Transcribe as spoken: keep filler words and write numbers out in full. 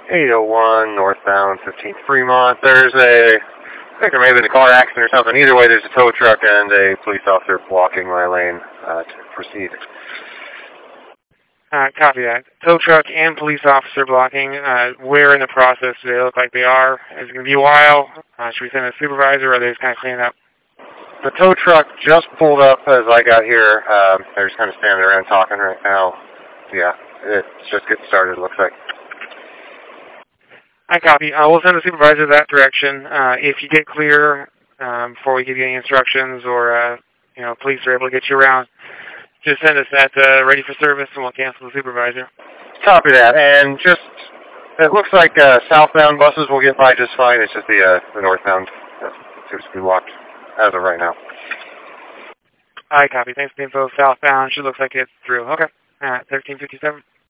eight oh one northbound fifteenth Fremont. There's a, I think there may have been a car accident or something. Either way, there's a tow truck and a police officer blocking my lane uh, to proceed. Uh, copy that. Tow truck and police officer blocking. Uh, where in the process do they look like they are? Is it going to be a while? Uh, should we send a supervisor, or are they just kind of cleaning up? The tow truck just pulled up as I got here. Um, they're just kind of standing around talking right now. Yeah, it's just getting started, it looks like. I copy. Uh, we'll send a supervisor that direction. Uh, if you get clear um, before we give you any instructions, or uh, you know, police are able to get you around, just send us that uh, ready for service, and we'll cancel the supervisor. Copy that. And just, it looks like uh, southbound buses will get by just fine. It's just the uh, the northbound that seems to be locked as of right now. I copy. Thanks for the info. Southbound should look like it's through. Okay. All right. thirteen fifty-seven.